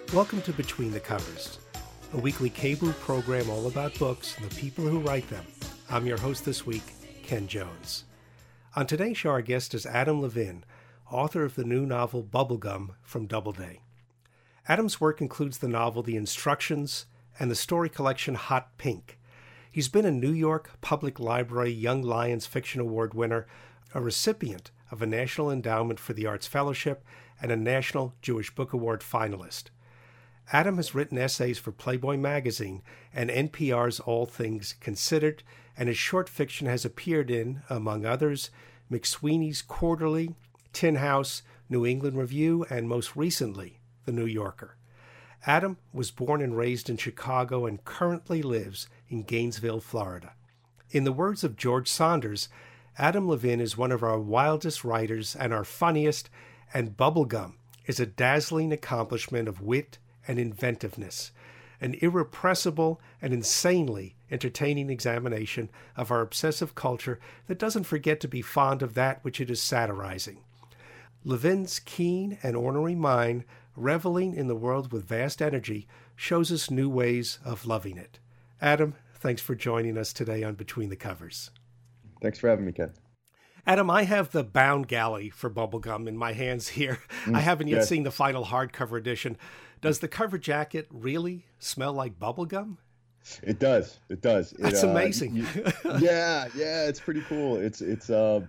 Welcome to Between the Covers, a weekly KBOO program all about books and the people who write them. I'm your host this week, Ken Jones. On today's show, our guest is Adam Levin, author of the new novel Bubblegum from Doubleday. Adam's work includes the novel The Instructions and the story collection Hot Pink. He's been a New York Public Library Young Lions Fiction Award winner, a recipient of a National Endowment for the Arts Fellowship, and a National Jewish Book Award finalist. Adam has written essays for Playboy magazine and NPR's All Things Considered, and his short fiction has appeared in, among others, McSweeney's Quarterly, Tin House, New England Review, and most recently, The New Yorker. Adam was born and raised in Chicago and currently lives in Gainesville, Florida. In the words of George Saunders, Adam Levin is one of our wildest writers and our funniest, and Bubblegum is a dazzling accomplishment of wit and inventiveness, an irrepressible and insanely entertaining examination of our obsessive culture that doesn't forget to be fond of that which it is satirizing. Levin's keen and ornery mind, reveling in the world with vast energy, shows us new ways of loving it. Adam, thanks for joining us today on Between the Covers. Thanks for having me, Ken. Adam, I have the bound galley for Bubblegum in my hands here. I haven't yet seen the final hardcover edition. Does the cover jacket really smell like bubblegum? It does. It does. That's amazing. Yeah, it's pretty cool. It's a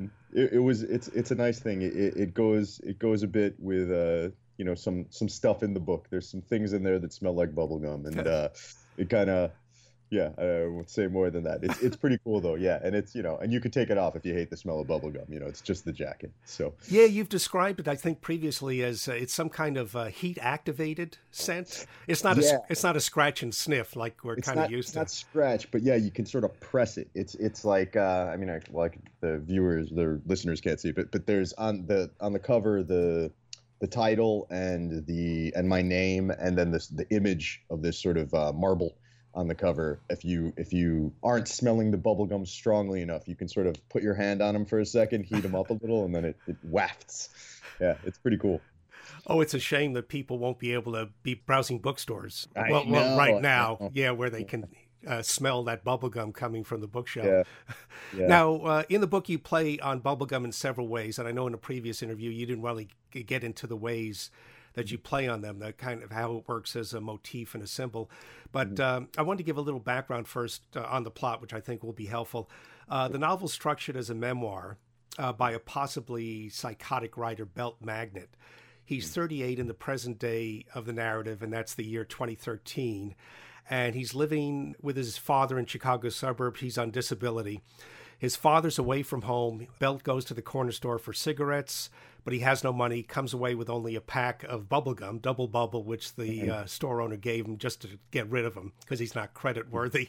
nice thing. It goes a bit with some stuff in the book. There's some things in there that smell like bubblegum, and it kind of. Yeah, I won't say more than that. It's pretty cool though, yeah, and it's and you could take it off if you hate the smell of bubblegum. It's just the jacket. So yeah, you've described it, I think, previously as it's some kind of heat active scent. It's not a scratch and sniff like we're kind of used to. It's not scratch, but yeah, you can sort of press it. It's like like the listeners can't see, but there's on the cover the title and my name, and then the image of this sort of marble on the cover. If you aren't smelling the bubblegum strongly enough, you can sort of put your hand on them for a second, heat them up a little, and then it wafts. Yeah, it's pretty cool. Oh, it's a shame that people won't be able to be browsing bookstores. Well, right now, where they can smell that bubblegum coming from the bookshelf. Yeah. Now, in the book, you play on bubblegum in several ways, and I know in a previous interview you didn't really get into the ways that you play on them, the kind of how it works as a motif and a symbol. But I wanted to give a little background first on the plot, which I think will be helpful. The novel's structured as a memoir by a possibly psychotic writer, Belt Magnet. He's 38 in the present day of the narrative, and that's the year 2013. And he's living with his father in Chicago suburbs. He's on disability. His father's away from home. Belt goes to the corner store for cigarettes, but he has no money, comes away with only a pack of bubblegum, Double Bubble, which the store owner gave him just to get rid of him because he's not credit worthy.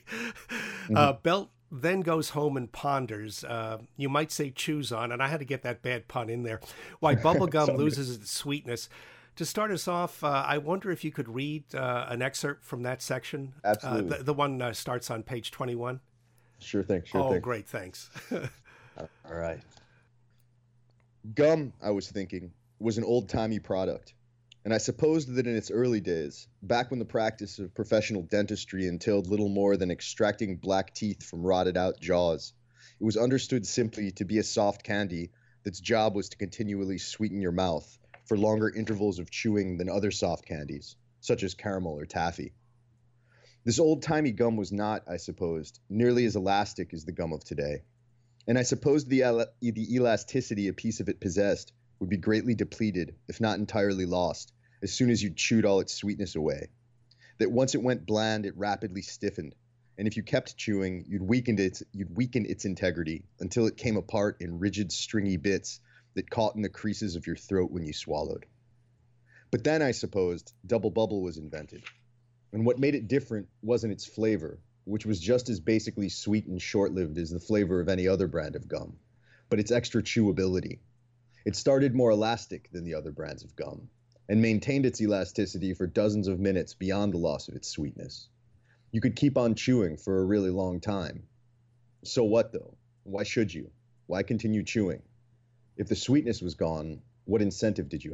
Belt then goes home and ponders, you might say chews on, and I had to get that bad pun in there, why bubblegum loses its sweetness. To start us off, I wonder if you could read an excerpt from that section. Absolutely. The one starts on page 21. Sure thing. Oh, great, thanks. All right. Gum, I was thinking, was an old-timey product, and I supposed that in its early days, back when the practice of professional dentistry entailed little more than extracting black teeth from rotted-out jaws, it was understood simply to be a soft candy that's job was to continually sweeten your mouth for longer intervals of chewing than other soft candies, such as caramel or taffy. This old-timey gum was not, I supposed, nearly as elastic as the gum of today. And I supposed the elasticity a piece of it possessed would be greatly depleted, if not entirely lost, as soon as you chewed all its sweetness away. That once it went bland, it rapidly stiffened, and if you kept chewing, you'd weaken its integrity until it came apart in rigid, stringy bits that caught in the creases of your throat when you swallowed. But then, I supposed, Double Bubble was invented. And what made it different wasn't its flavor, which was just as basically sweet and short-lived as the flavor of any other brand of gum, but its extra chewability. It started more elastic than the other brands of gum, and maintained its elasticity for dozens of minutes beyond the loss of its sweetness. You could keep on chewing for a really long time. So what, though? Why should you? Why continue chewing? If the sweetness was gone, what incentive did you have?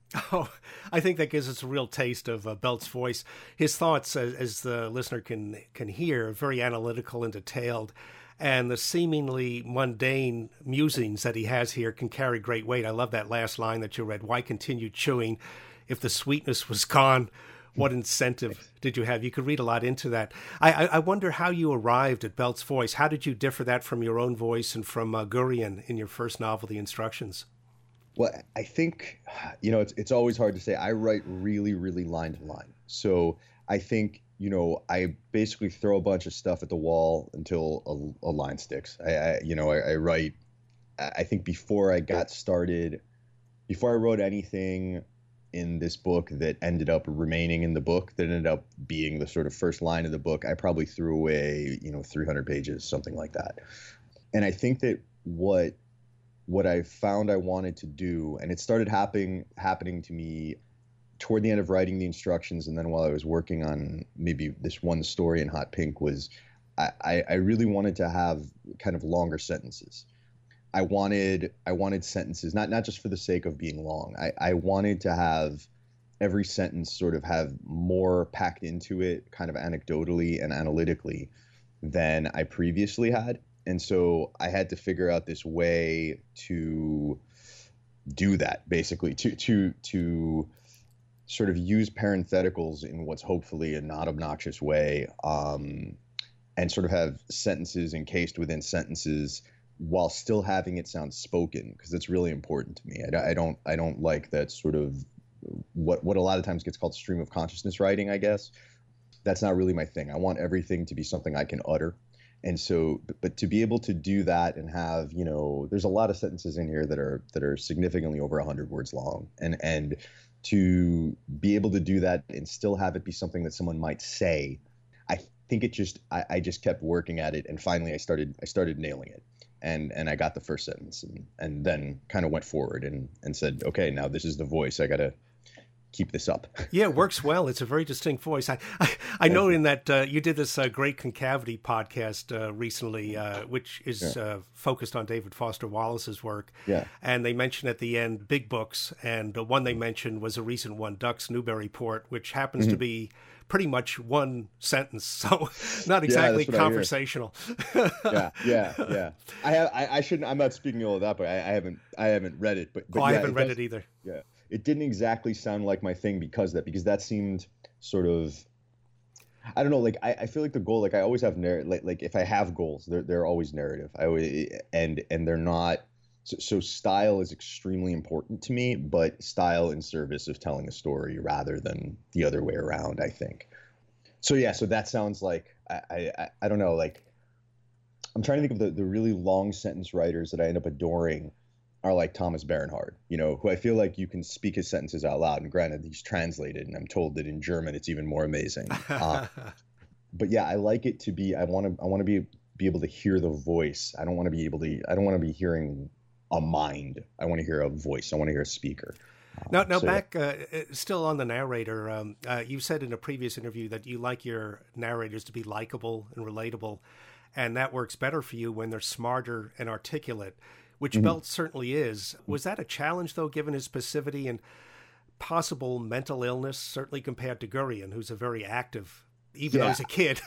Oh, I think that gives us a real taste of Belt's voice. His thoughts, as the listener can hear, are very analytical and detailed, and the seemingly mundane musings that he has here can carry great weight. I love that last line that you read. Why continue chewing if the sweetness was gone? What incentive did you have? You could read a lot into that. I wonder how you arrived at Belt's voice. How did you differ that from your own voice and from Gurion in your first novel, The Instructions? Well, I think, it's always hard to say. I write really, really line to line. So I think, I basically throw a bunch of stuff at the wall until a line sticks. I write, I think before I got started, before I wrote anything in this book that ended up remaining in the book, that ended up being the sort of first line of the book, I probably threw away, 300 pages, something like that. And I think that what I found I wanted to do, and it started happening to me toward the end of writing The Instructions, and then while I was working on maybe this one story in Hot Pink, was I really wanted to have kind of longer sentences. I wanted sentences, not just for the sake of being long. I wanted to have every sentence sort of have more packed into it, kind of anecdotally and analytically, than I previously had. And so I had to figure out this way to do that, basically, to sort of use parentheticals in what's hopefully a not obnoxious way, and sort of have sentences encased within sentences while still having it sound spoken, because it's really important to me. I don't like that sort of what a lot of times gets called stream of consciousness writing, I guess. That's not really my thing. I want everything to be something I can utter. And so, but to be able to do that and have, there's a lot of sentences in here that are significantly over 100 words long, and to be able to do that and still have it be something that someone might say, I think I just kept working at it, and finally I started nailing it, and I got the first sentence, and then kind of went forward and said, okay, now this is the voice. I got to keep this up. Yeah, it works well. It's a very distinct voice. I know in that you did this Great Concavity podcast recently, which is focused on David Foster Wallace's work. Yeah. And they mentioned at the end big books, and one they mentioned was a recent one, Ducks Newburyport, which happens to be pretty much one sentence, so not exactly conversational. Yeah. I shouldn't. I'm not speaking all of that, but I haven't read it. But I haven't read it either. Yeah. It didn't exactly sound like my thing because that seemed sort of, I don't know, like I feel like the goal, like I always have like if I have goals, they're always narrative. And they're not, so style is extremely important to me, but style in service of telling a story rather than the other way around, I think. So yeah, so that sounds like, I don't know, like I'm trying to think of the really long sentence writers that I end up adoring are like Thomas Bernhard, who I feel like you can speak his sentences out loud. And granted, he's translated, and I'm told that in German it's even more amazing. But yeah, I like it to be. I want to be able to hear the voice. I don't want to be hearing a mind. I want to hear a voice. I want to hear a speaker. Now back still on the narrator. You said in a previous interview that you like your narrators to be likable and relatable, and that works better for you when they're smarter and articulate, which Belt certainly is. Was that a challenge, though, given his passivity and possible mental illness, certainly compared to Gurion, who's a very active, even though he's a kid,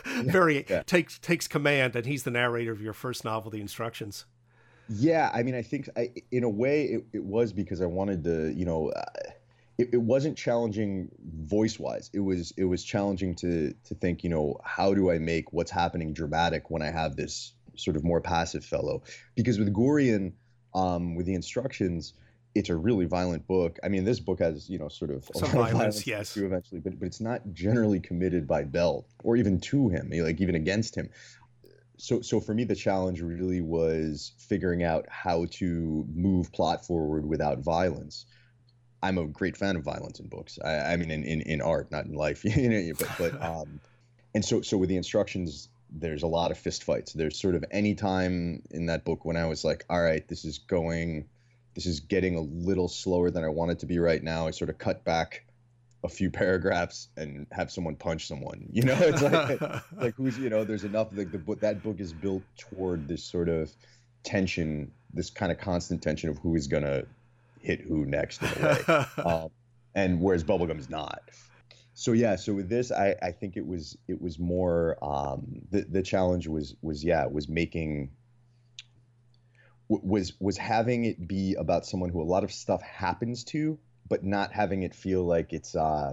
takes command, and he's the narrator of your first novel, The Instructions. Yeah, I mean, I think in a way it was because I wanted to, it wasn't challenging voice-wise. It was challenging to think, how do I make what's happening dramatic when I have this sort of more passive fellow? Because with Gurion, with The Instructions, it's a really violent book. I mean, this book has, sort of some violence, yes, too, eventually, but it's not generally committed by Belt or even to him, like even against him. So for me, the challenge really was figuring out how to move plot forward without violence. I'm a great fan of violence in books. I mean, in art, not in life, and so with The Instructions, there's a lot of fist fights. There's sort of any time in that book when I was like, all right, this is getting a little slower than I want it to be right now. I sort of cut back a few paragraphs and have someone punch someone. It's like who's, there's enough. Like that book is built toward this sort of tension, this kind of constant tension of who is gonna hit who next in a way. And whereas bubblegum's not. So yeah, so with this, I think it was more the challenge was making was having it be about someone who a lot of stuff happens to, but not having it feel like it's I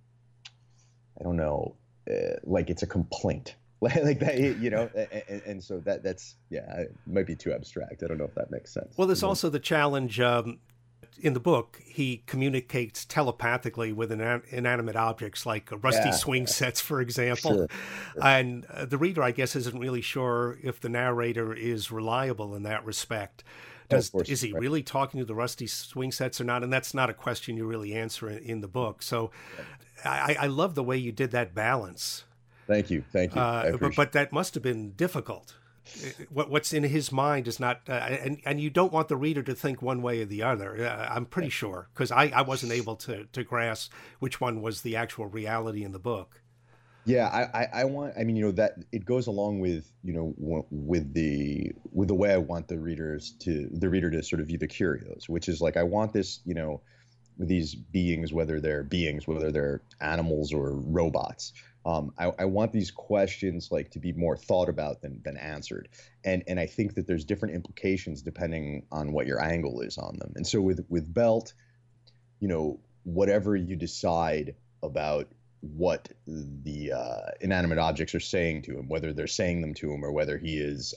don't know, like it's a complaint. Like that, you know, and so that's it might be too abstract. I don't know if that makes sense. Well, there's also the challenge in the book. He communicates telepathically with inanimate objects like rusty swing sets, for example. Sure. And the reader, I guess, isn't really sure if the narrator is reliable in that respect. Is he really talking to the rusty swing sets or not? And that's not a question you really answer in the book. So I love the way you did that balance. Thank you. But that must have been difficult. What's in his mind is not, and you don't want the reader to think one way or the other. I'm pretty sure, because I wasn't able to grasp which one was the actual reality in the book. Yeah, I mean, you know, that it goes along with, you know, with the way I want the reader to sort of view the curios, which is like, I want this, you know, these beings, whether they're animals or robots. I want these questions like to be more thought about than answered. And I think that there's different implications depending on what your angle is on them. And so with Belt, you know, whatever you decide about what the inanimate objects are saying to him, whether they're saying them to him or whether he's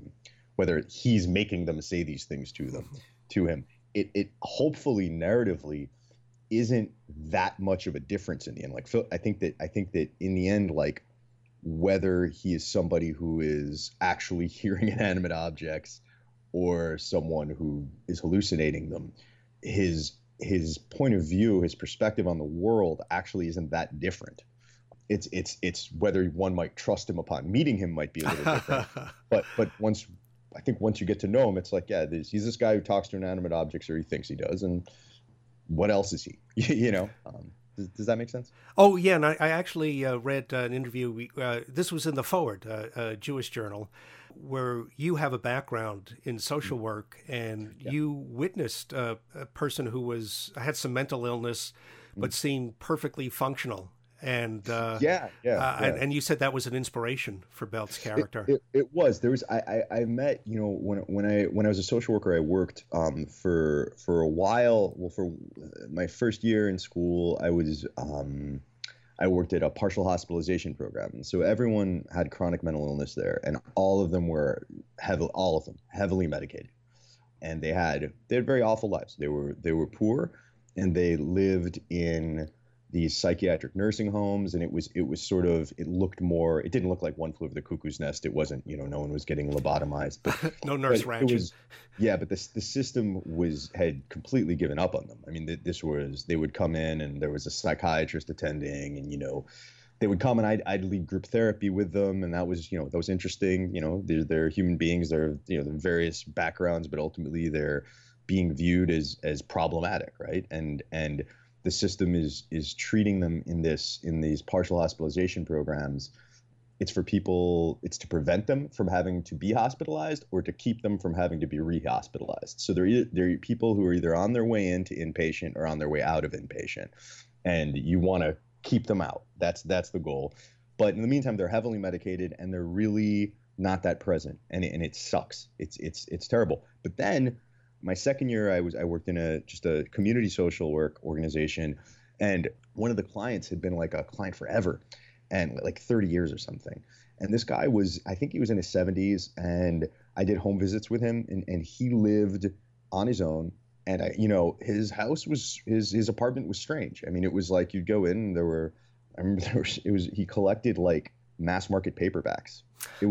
making them say these things to him, it hopefully narratively isn't that much of a difference in the end. Like Phil, I think that in the end, like whether he is somebody who is actually hearing inanimate objects or someone who is hallucinating them, his point of view, his perspective on the world actually isn't that different. It's whether one might trust him upon meeting him might be a little different. but once you get to know him, it's like, yeah, he's this guy who talks to inanimate objects, or he thinks he does, and what else is he? You know, does that make sense? Oh yeah, and I actually read an interview. This was in the Forward, a Jewish journal, where you have a background in social work, and you witnessed a person who had some mental illness, but seemed perfectly functional. And and you said that was an inspiration for Belt's character. It was. There was. I met, you know, when I was a social worker, I worked for a while. Well, for my first year in school, I worked at a partial hospitalization program, and so everyone had chronic mental illness there, and all of them were heavily medicated, and they had very awful lives. They were poor, and they lived in these psychiatric nursing homes, and it didn't look like One Flew Over the Cuckoo's Nest. It wasn't, you know, no one was getting lobotomized, but no Nurse Ratched. But the system had completely given up on them. I mean, they would come in, and there was a psychiatrist attending, and, you know, they would come, and I'd lead group therapy with them, and that was interesting. You know, they're human beings. They're, you know, various backgrounds, but ultimately they're being viewed as problematic, right? And the system is treating them in these partial hospitalization programs. It's to prevent them from having to be hospitalized or to keep them from having to be rehospitalized. So they're people who are either on their way into inpatient or on their way out of inpatient, and you want to keep them out. That's the goal. But in the meantime, they're heavily medicated, and they're really not that present, and it sucks. It's terrible. But then my second year, I worked in a community social work organization, and one of the clients had been like a client forever, and like 30 years or something. And this guy I think he was in his 70s, and I did home visits with him, and he lived on his own. And his house his apartment was strange. I mean, it was like you'd go in, and he collected like mass market paperbacks.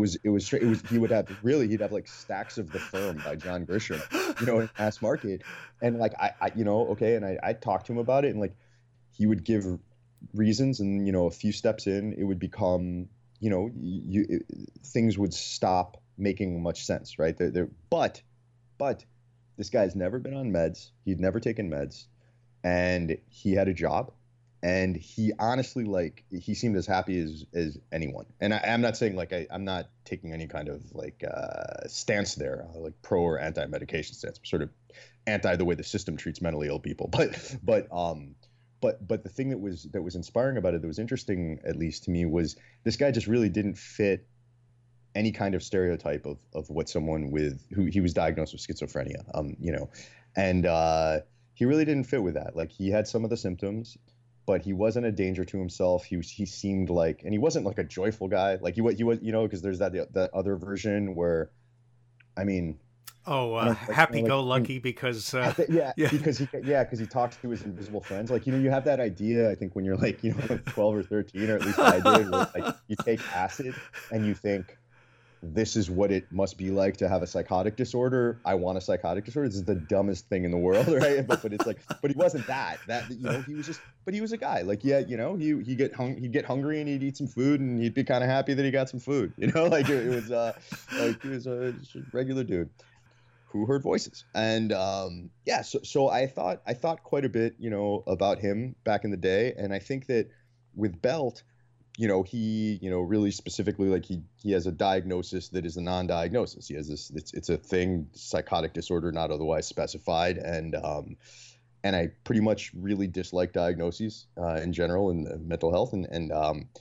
He'd have like stacks of The Firm by John Grisham, you know, in mass market. And like, I talked to him about it, and like, he would give reasons, and, you know, a few steps in, it would become, you know, things would stop making much sense, right? But this guy's never been on meds. He'd never taken meds, and he had a job. And he honestly, like, he seemed as happy as anyone. And I'm not saying, like, I'm not taking any kind of, like, stance there, like pro or anti-medication stance. I'm sort of anti the way the system treats mentally ill people. But the thing that was inspiring about it, that was interesting, at least to me, was this guy just really didn't fit any kind of stereotype of what someone with who he was diagnosed with schizophrenia, and he really didn't fit with that. Like, he had some of the symptoms, but he wasn't a danger to himself. He seemed like, and he wasn't like a joyful guy. Like he was, because there's that other version where, I mean, happy-go-lucky because because he talks to his invisible friends. Like, you have that idea, I think, when you're like 12 or 13, or at least I did, where like you take acid and you think, this is what it must be like to have a psychotic disorder. I want a psychotic disorder. This is the dumbest thing in the world, right? But it's like, but he wasn't that. He was just, but he was a guy. Like, he'd get hungry and he'd eat some food and he'd be kind of happy that he got some food. Like it was like he was a regular dude who heard voices. And so I thought quite a bit, about him back in the day. And I think that with Belt, he, really specifically, like he has a diagnosis that is a non-diagnosis. He has this, it's a thing, psychotic disorder, not otherwise specified. And I pretty much really dislike diagnoses in general in mental health. And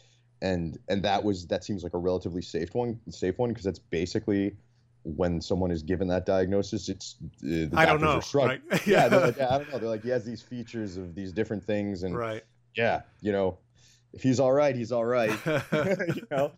that seems like a relatively safe one, because that's basically when someone is given that diagnosis, it's the I don't know. Right? Yeah. They're like, I don't know. They're like, he has these features of these different things. And right. Yeah. If he's all right, he's all right. But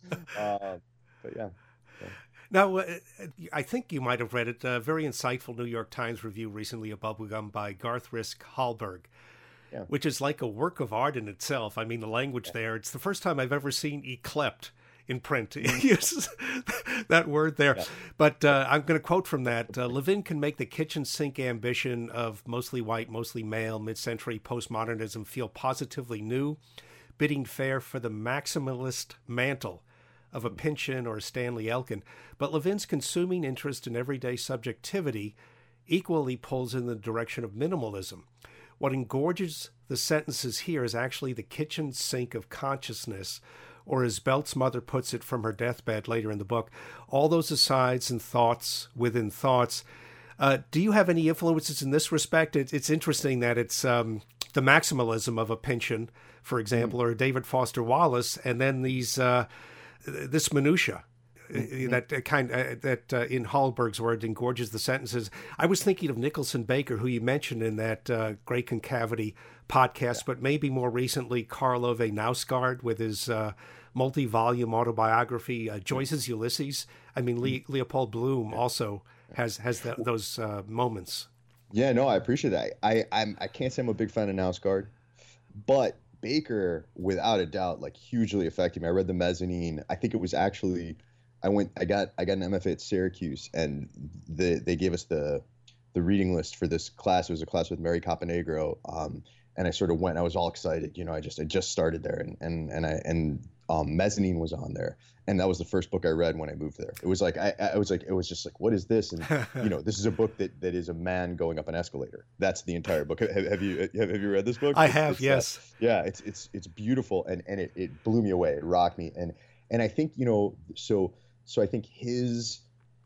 yeah. So. Now, I think you might have read it. A very insightful New York Times review recently of Bubblegum by Garth Risk Hallberg, which is like a work of art in itself. I mean, the language there, it's the first time I've ever seen yclept in print. He uses that word there. Yeah. But I'm going to quote from that. Levin can make the kitchen sink ambition of mostly white, mostly male, mid-century postmodernism feel positively new, bidding fair for the maximalist mantle of a Pynchon or a Stanley Elkin. But Levin's consuming interest in everyday subjectivity equally pulls in the direction of minimalism. What engorges the sentences here is actually the kitchen sink of consciousness, or as Belt's mother puts it from her deathbed later in the book, all those asides and thoughts within thoughts. Do you have any influences in this respect? It's interesting that it's the maximalism of a Pynchon, for example, or David Foster Wallace, and then these this minutia that in Hallberg's word engorges the sentences. I was thinking of Nicholson Baker, who you mentioned in that Great Concavity podcast, but maybe more recently Karl Ove Knausgaard with his multi-volume autobiography, Joyce's Ulysses. I mean, Leopold Bloom also has those moments. Yeah, no, I appreciate that. I can't say I'm a big fan of Knausgaard, but Baker, without a doubt, like hugely affected me. I read The Mezzanine. I think it was actually, I got an MFA at Syracuse, and they gave us the reading list for this class. It was a class with Mary Caponegro, and I sort of went. I was all excited, I just started there, and Mezzanine was on there, and that was the first book I read when I moved there. It was like I was like, it was just like, what is this? And this is a book that is a man going up an escalator. That's the entire book. Have you read this book? I have, yes. It's beautiful, and it blew me away. It rocked me, and I think so I think his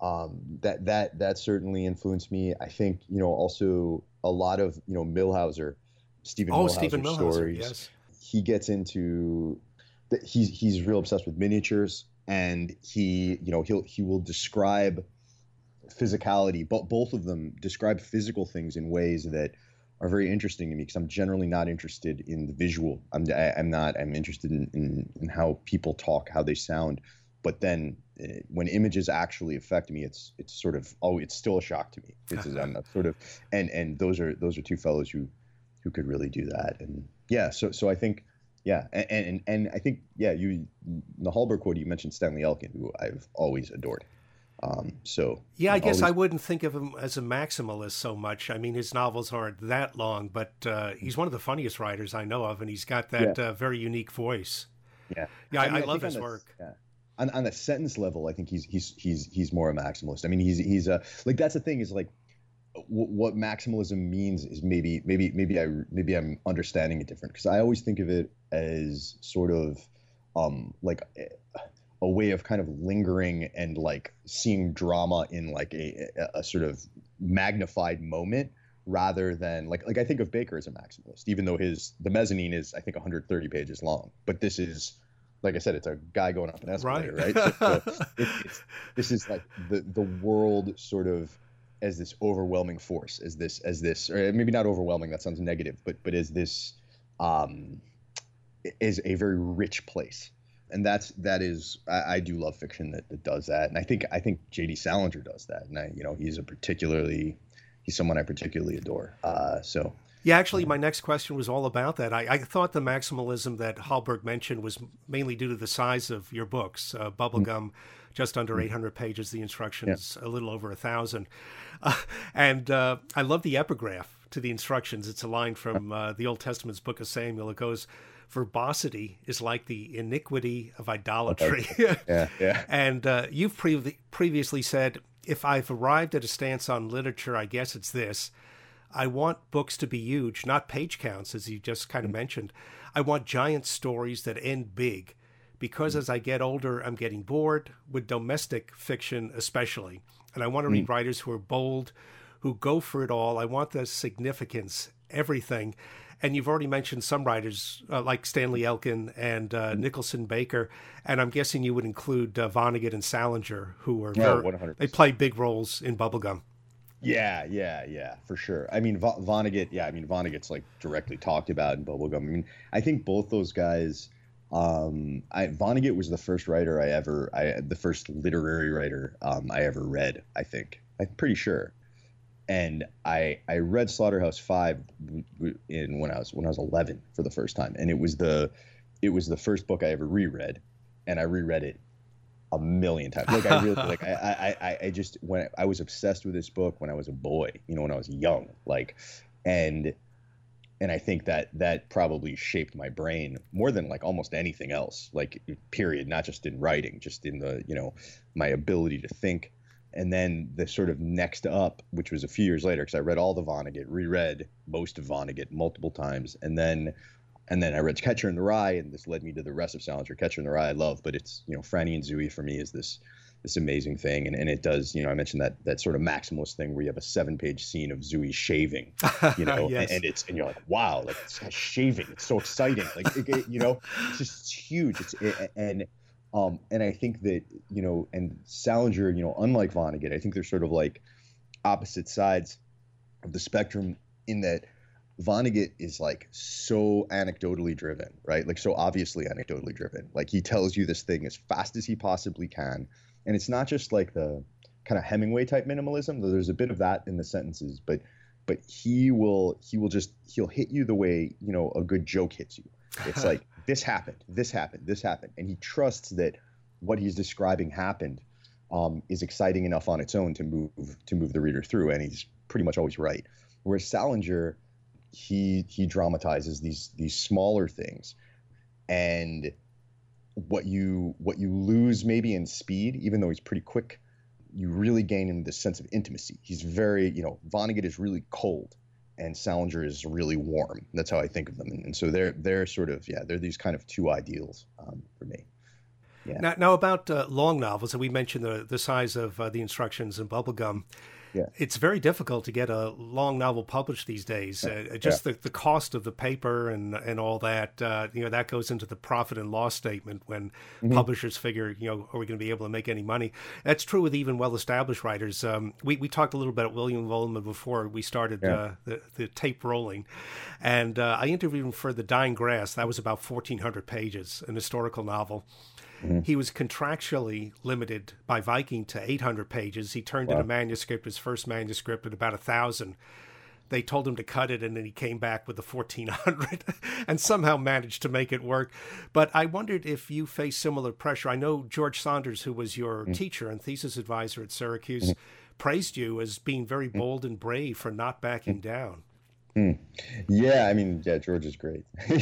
that certainly influenced me. I think also a lot of Millhauser, Stephen Millhauser stories. Yes. He gets into he's real obsessed with miniatures, and he will describe physicality, but both of them describe physical things in ways that are very interesting to me, because I'm generally not interested in the visual. I'm interested in how people talk, how they sound. But then when images actually affect me, it's sort of, it's still a shock to me. I'm sort of, and those are two fellows who could really do that. And yeah, so I think, yeah, and I think, yeah, in the Hallberg quote, you mentioned Stanley Elkin, who I've always adored. I guess I wouldn't think of him as a maximalist so much. I mean, his novels aren't that long, but he's one of the funniest writers I know of, and he's got that very unique voice. Yeah, I love his work. Yeah. On the sentence level, I think he's more a maximalist. I mean, he's a, like, that's the thing, is like, what maximalism means is maybe I'm understanding it different, because I always think of it as sort of like a way of kind of lingering and like seeing drama in like a sort of magnified moment, rather than like I think of Baker as a maximalist, even though the mezzanine is, I think, 130 pages long. But this is, like I said, it's a guy going up an escalator, right? This is like the world sort of as this overwhelming force, as this, or maybe not overwhelming, that sounds negative, but as this is a very rich place. And that is I do love fiction that does that. And I think J.D. Salinger does that. And he's someone I particularly adore. Yeah, actually, my next question was all about that. I thought the maximalism that Hallberg mentioned was mainly due to the size of your books. Bubblegum, just under 800 pages. The instructions, a little over 1,000. And I love the epigraph to the instructions. It's a line from the Old Testament's Book of Samuel. It goes, "Verbosity is like the iniquity of idolatry." And you've previously said, "If I've arrived at a stance on literature, I guess it's this. I want books to be huge, not page counts, as you just kind of mentioned. I want giant stories that end big, because as I get older, I'm getting bored, with domestic fiction especially. And I want to read writers who are bold, who go for it all. I want the significance, everything." And you've already mentioned some writers like Stanley Elkin and Nicholson Baker, and I'm guessing you would include Vonnegut and Salinger, who are they play big roles in Bubblegum. Yeah, for sure. I mean, Vonnegut's like directly talked about in Bubblegum. I mean, I think both those guys. Vonnegut was the first writer the first literary writer I ever read. I'm pretty sure. And I read Slaughterhouse-Five when I was 11 for the first time, and it was the first book I ever reread, and I reread it a million times. Like I really I just, when I was obsessed with this book when I was a boy, when I was young, and I think that probably shaped my brain more than like almost anything else, period, not just in writing, just in the my ability to think. And then the sort of next up, which was a few years later, because I read all the Vonnegut, reread most of Vonnegut multiple times, and then I read Catcher in the Rye, and this led me to the rest of Salinger. Catcher in the Rye I love, but it's Franny and Zooey for me is this amazing thing, and it does, I mentioned that sort of maximalist thing where you have a 7-page scene of Zooey shaving, yes. and you're like, wow, like this guy's shaving, it's so exciting, it's just huge, and I think that, and Salinger, unlike Vonnegut, I think they're sort of like opposite sides of the spectrum in that Vonnegut is like so anecdotally driven, right? Like so obviously anecdotally driven. Like he tells you this thing as fast as he possibly can. And it's not just like the kind of Hemingway type minimalism, though there's a bit of that in the sentences, but he'll hit you the way, a good joke hits you. It's like, this happened. And he trusts that what he's describing happened is exciting enough on its own to move the reader through. And he's pretty much always right. Whereas Salinger, he dramatizes these smaller things. And what you lose maybe in speed, even though he's pretty quick, you really gain in this sense of intimacy. He's very, Vonnegut is really cold, and Salinger is really warm. That's how I think of them. And so they're sort of, they're these kind of two ideals for me. Yeah. Now about long novels, and we mentioned the size of the instructions in Bubblegum. Yeah. It's very difficult to get a long novel published these days. The cost of the paper and all that, that goes into the profit and loss statement when publishers figure, are we going to be able to make any money? That's true with even well-established writers. We talked a little bit about William Vollman before we started the tape rolling. And I interviewed him for The Dying Grass. That was about 1,400 pages, an historical novel. He was contractually limited by Viking to 800 pages. He turned in a manuscript, his first manuscript, at about 1,000. They told him to cut it, and then he came back with the 1,400 and somehow managed to make it work. But I wondered if you face similar pressure. I know George Saunders, who was your teacher and thesis advisor at Syracuse, praised you as being very bold and brave for not backing down. Yeah, I mean, George is great. I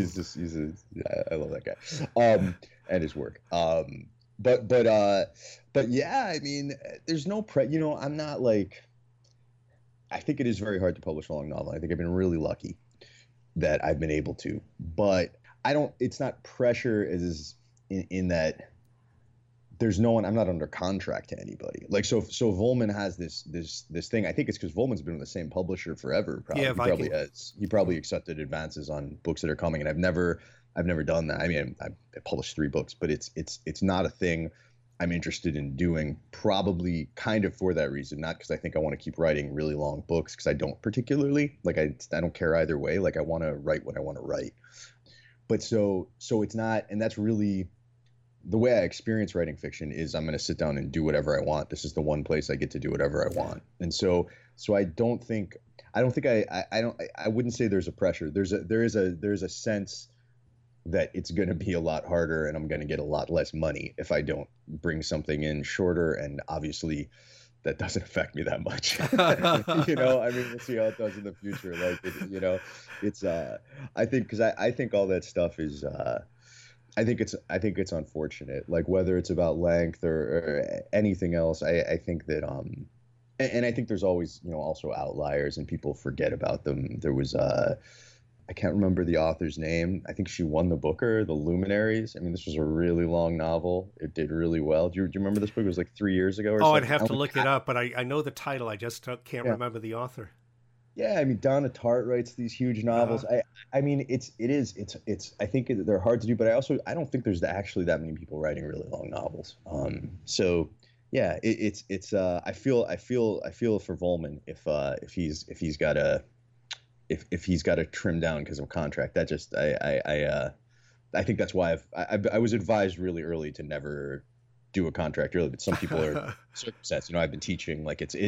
love that guy. And his work. But yeah, I mean, there's no I'm not like, I think it is very hard to publish a long novel. I think I've been really lucky that I've been able to, but it's not pressure as in that there's no one. I'm not under contract to anybody. Like so Volman has this thing. I think it's because Volman's been with the same publisher forever. Probably. Yeah, he Viking. probably has. He probably accepted advances on books that are coming, and I've never done that. I mean, I published 3 books, but it's not a thing I'm interested in doing. Probably kind of for that reason, not because I think I want to keep writing really long books, because I don't particularly like. I don't care either way. Like I want to write what I want to write. But so it's not, and that's really the way I experience writing fiction is I'm going to sit down and do whatever I want. This is the one place I get to do whatever I want. And so I wouldn't say there's a pressure. There is a sense that it's going to be a lot harder and I'm going to get a lot less money if I don't bring something in shorter. And obviously that doesn't affect me that much. You know, I mean, we'll see how it does in the future. Like, it's I think all that stuff is, I think it's unfortunate, like whether it's about length or anything else. I think that, and I think there's always, also outliers and people forget about them. There was, I can't remember the author's name. I think she won the Booker, The Luminaries. I mean, this was a really long novel. It did really well. Do you remember this book? It was like 3 years ago or something. I'd have to look it up, but I know the title. I just can't remember the author. Yeah, I mean, Donna Tartt writes these huge novels. I mean, it's. I think they're hard to do, but I don't think there's actually that many people writing really long novels. So yeah, it's. I feel for Volman if he's got to trim down because of contract. That just I think that's why I was advised really early to never do a contract early. But some people are circumcised. I've been teaching like it's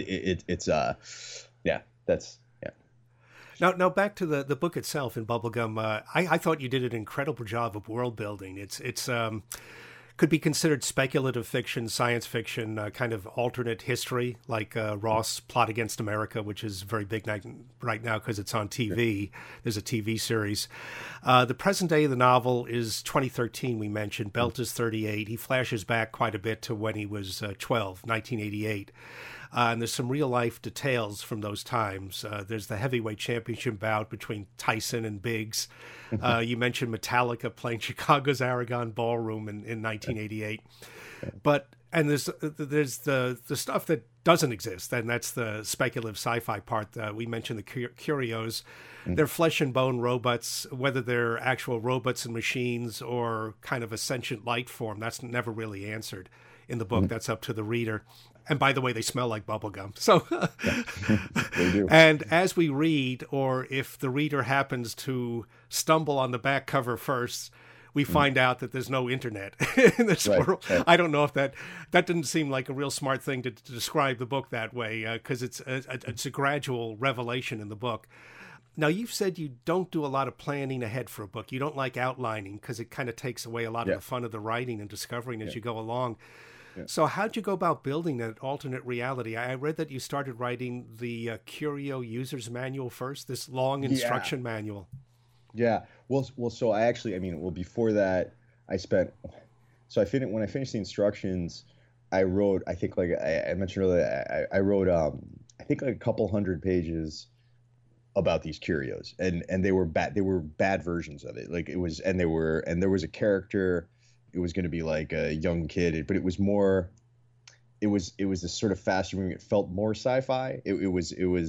yeah, that's. Now back to the book itself in Bubblegum. I thought you did an incredible job of world building. It's could be considered speculative fiction, science fiction, kind of alternate history, like Ross' Plot Against America, which is very big right now because it's on TV. There's a TV series. The present day of the novel is 2013, we mentioned. Belt is 38. He flashes back quite a bit to when he was 12, 1988. And there's some real-life details from those times. There's the heavyweight championship bout between Tyson and Biggs. You mentioned Metallica playing Chicago's Aragon Ballroom in 1988. And there's the stuff that doesn't exist, and that's the speculative sci-fi part. We mentioned the Curios. They're flesh and bone robots, whether they're actual robots and machines or kind of a sentient light form. That's never really answered in the book. That's up to the reader. And by the way, they smell like bubblegum. So, they do. And as we read, or if the reader happens to stumble on the back cover first, we find out that there's no internet in this world. Right. I don't know if that didn't seem like a real smart thing to describe the book that way, because it's a gradual revelation in the book. Now, you've said you don't do a lot of planning ahead for a book. You don't like outlining because it kind of takes away a lot of the fun of the writing and discovering as you go along. Yeah. So how'd you go about building that alternate reality? I read that you started writing the Curio User's Manual first, this long instruction manual. Yeah. Well, so I actually, before that, when I finished the instructions, I wrote, I think like I mentioned earlier, I wrote, I think like a couple hundred pages about these curios, and they were bad versions of it. Like it was, and there was a character. It was going to be like a young kid, but it was this sort of faster moving. It felt more sci-fi. It was,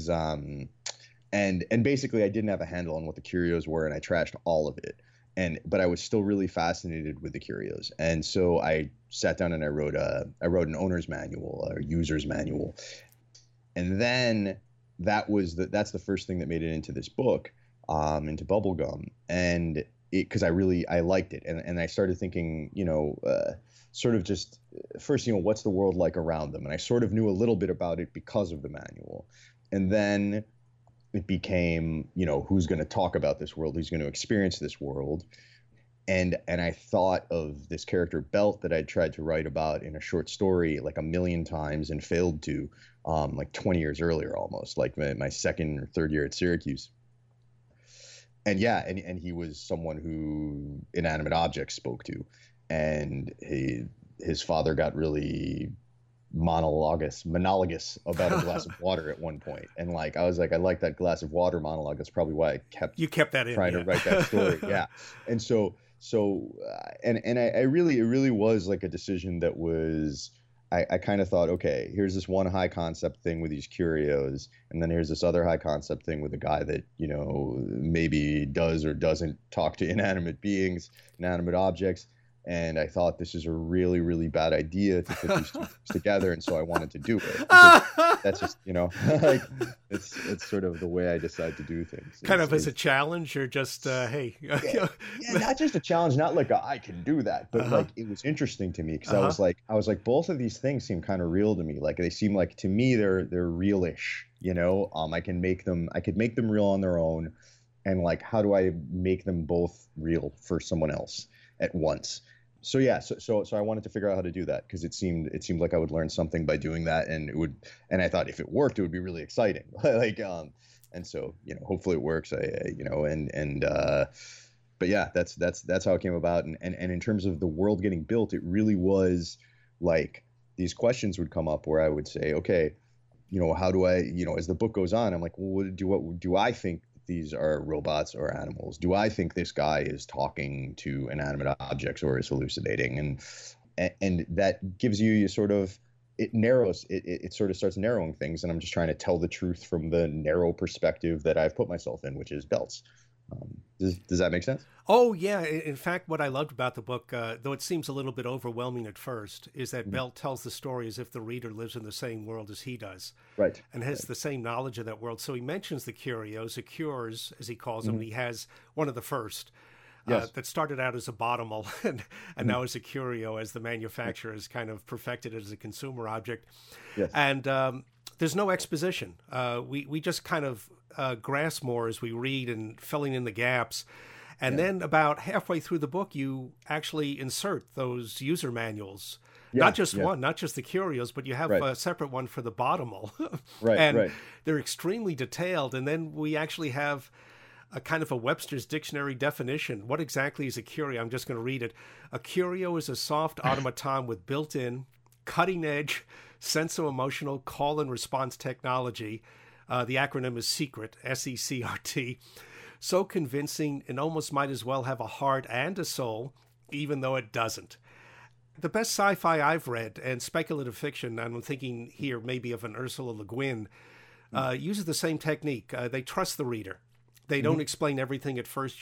and basically I didn't have a handle on what the curios were, and I trashed all of it. But I was still really fascinated with the curios, and so I sat down and I wrote an owner's manual, or user's manual, and then that's the first thing that made it into this book, into Bubblegum, and because I liked it, and I started thinking, sort of just first, what's the world like around them, and I sort of knew a little bit about it because of the manual, and then it became, who's going to talk about this world, who's going to experience this world, and I thought of this character Belt that I'd tried to write about in a short story like a million times and failed to, like 20 years earlier, almost like my second or third year at Syracuse. And and he was someone who inanimate objects spoke to, and his father got really monologous about a glass of water at one point. And like, I was like, I like that glass of water monologue. That's probably why I kept that trying to write that story. Yeah. And so and I really, it really was like a decision that was, I kind of thought, okay, here's this one high concept thing with these curios, and then here's this other high concept thing with a guy that, maybe does or doesn't talk to inanimate beings, inanimate objects. And I thought this is a really, really bad idea to put these two things together, and so I wanted to do it. That's just, like it's sort of the way I decide to do things. Kind of as a challenge, or just hey. Yeah, not just a challenge, not like I can do that, but like it was interesting to me because I was like both of these things seem kind of real to me. Like they seem like to me they're realish. I can make them real on their own, and like how do I make them both real for someone else at once? So yeah, so I wanted to figure out how to do that because it seemed like I would learn something by doing that, and I thought if it worked, it would be really exciting. And so hopefully it works. But yeah, that's how it came about. And in terms of the world getting built, it really was like these questions would come up where I would say, okay, how do I, as the book goes on, I'm like, well, what do I think these are robots or animals? Do I think this guy is talking to inanimate objects or is hallucinating? And that gives you sort of, it narrows, it sort of starts narrowing things. And I'm just trying to tell the truth from the narrow perspective that I've put myself in, which is belts. Does that make sense? Oh, yeah. In fact, what I loved about the book, though it seems a little bit overwhelming at first, is that Belt tells the story as if the reader lives in the same world as he does. Right. And has the same knowledge of that world. So he mentions the curios, the cures, as he calls them. And he has one of the first that started out as a bottomal and now as a curio, as the manufacturer has kind of perfected it as a consumer object. Yes. And there's no exposition. We just kind of grasp more as we read and filling in the gaps. And then about halfway through the book, you actually insert those user manuals. Not just one, not just the curios, but you have a separate one for the bottomal. And they're extremely detailed. And then we actually have a kind of a Webster's Dictionary definition. What exactly is a curio? I'm just going to read it. A curio is a soft automaton with built-in, cutting-edge, senso-emotional call and response technology. The acronym is SECRT, SECRT. So convincing, it almost might as well have a heart and a soul, even though it doesn't. The best sci-fi I've read, and speculative fiction, I'm thinking here maybe of an Ursula Le Guin, uses the same technique. They trust the reader. They don't explain everything at first.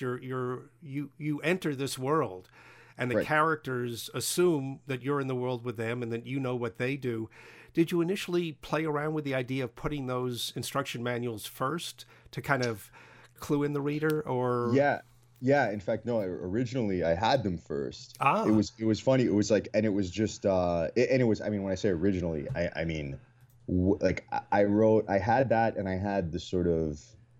You enter this world, and the characters assume that you're in the world with them and that you know what they do. Did you initially play around with the idea of putting those instruction manuals first to kind of clue in the reader, or? Yeah. In fact, no. Originally, I had them first. It was funny. It was like, and it was just, and it was. I mean, when I say originally, I mean, like I had that, and I had the sort of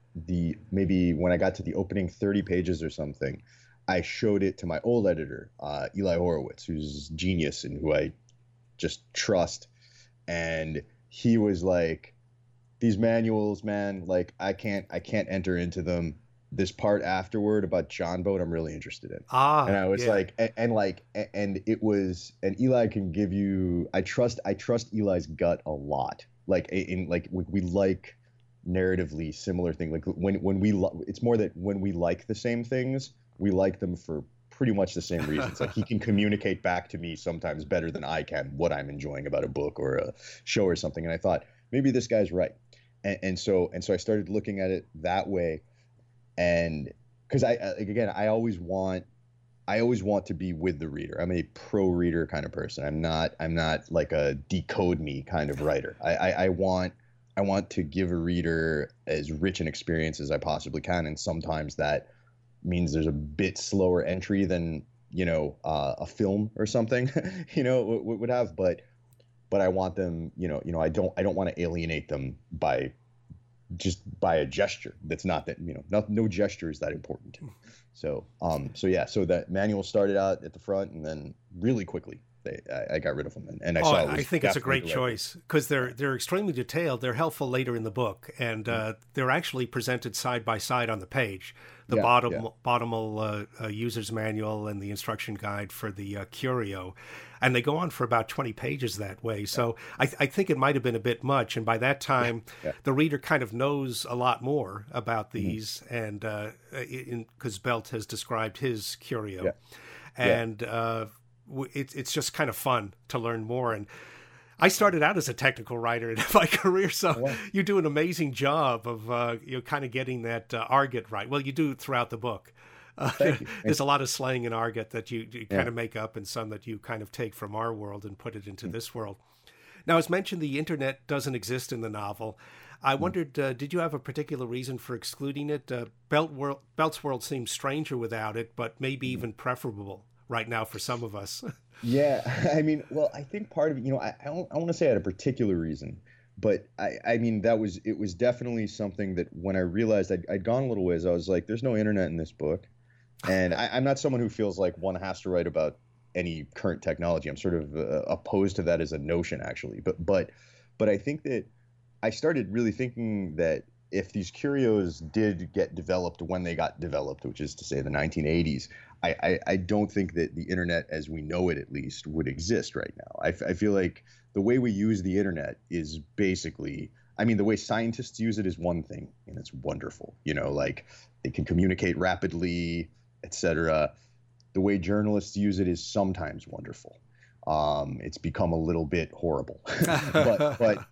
maybe when I got to the opening 30 pages or something, I showed it to my old editor, Eli Horowitz, who's genius and who I just trust, and he was like, these manuals, man, like I can't enter into them. This part afterward about John Boat, I'm really interested in. And I was like, and it was, and Eli can give you, I trust Eli's gut a lot. Like we like narratively similar things. Like it's more that when we like the same things, we like them for pretty much the same reasons. Like he can communicate back to me sometimes better than I can what I'm enjoying about a book or a show or something. And I thought maybe this guy's right. And so I started looking at it that way, and because I always want to be with the reader. I'm a pro reader kind of person. I'm not like a decode me kind of writer. I want to give a reader as rich an experience as I possibly can, and sometimes that means there's a bit slower entry than a film or something would have, but I want them, I don't want to alienate them by a gesture. That's not that, no gesture is that important. So that manual started out at the front, and then really quickly I got rid of them, and I Oh, saw it was I think it's a definitely great the right choice because they're extremely detailed. They're helpful later in the book, and they're actually presented side by side on the page. The bottomal user's manual and the instruction guide for the Curio, and they go on for about 20 pages that way. So I think it might have been a bit much, and by that time, the reader kind of knows a lot more about these, and because Belt has described his Curio, and it's just kind of fun to learn more. And I started out as a technical writer in my career, so you do an amazing job of kind of getting that argot right. Well, you do throughout the book. There's a lot of slang in argot that you kind of make up, and some that you kind of take from our world and put it into this world. Now, as mentioned, the internet doesn't exist in the novel. I wondered, did you have a particular reason for excluding it? Belt's world seems stranger without it, but maybe even preferable right now for some of us. Yeah, I mean, well, I think part of it, I want to say I had a particular reason, but I mean, it was definitely something that when I realized I'd gone a little ways, I was like, there's no internet in this book. And I'm not someone who feels like one has to write about any current technology. I'm sort of opposed to that as a notion, actually. But I think that I started really thinking that if these curios did get developed when they got developed, which is to say the 1980s, I don't think that the internet as we know it, at least, would exist right now. I feel like the way we use the internet is basically, I mean, the way scientists use it is one thing, and it's wonderful. Like they can communicate rapidly, etc. The way journalists use it is sometimes wonderful. It's become a little bit horrible, but